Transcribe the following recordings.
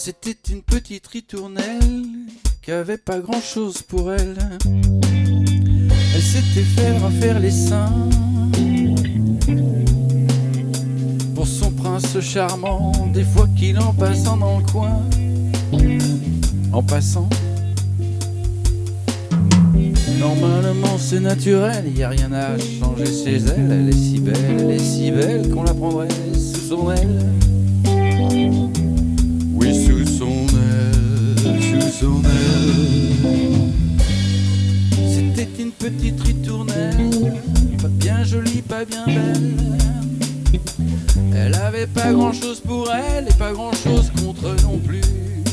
C'était une petite ritournelle qui avait pas grand chose pour elle. Elle s'était fait refaire les seins pour son prince charmant, des fois qu'il en passant dans le coin. En passant, normalement c'est naturel, y a rien à changer chez elle. Elle est si belle qu'on la prendrait sous son aile. Oui, sous son aile. C'était une petite ritournelle, pas bien jolie, pas bien belle. Elle avait pas grand chose pour elle et pas grand chose contre eux non plus.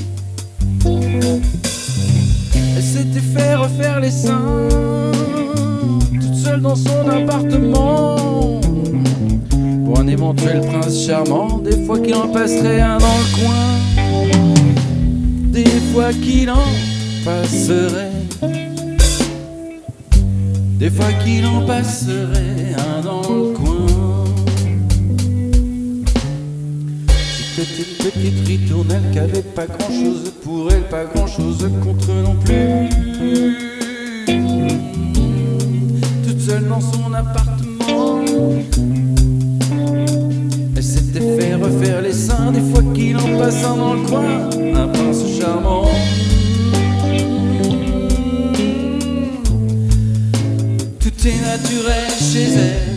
Elle s'était fait refaire les seins toute seule dans son appartement pour un éventuel prince charmant, des fois qu'il en passerait un dans le coin, des fois qu'il en passerait, des fois qu'il en passerait un dans le coin. C'était une petite ritournelle qui avait pas grand chose pour elle, pas grand chose contre eux non plus. Toute seule dans son appartement, elle s'était fait refaire les seins des fois qu'il en passe un dans le coin, un prince charmant. Tout est naturel chez elle.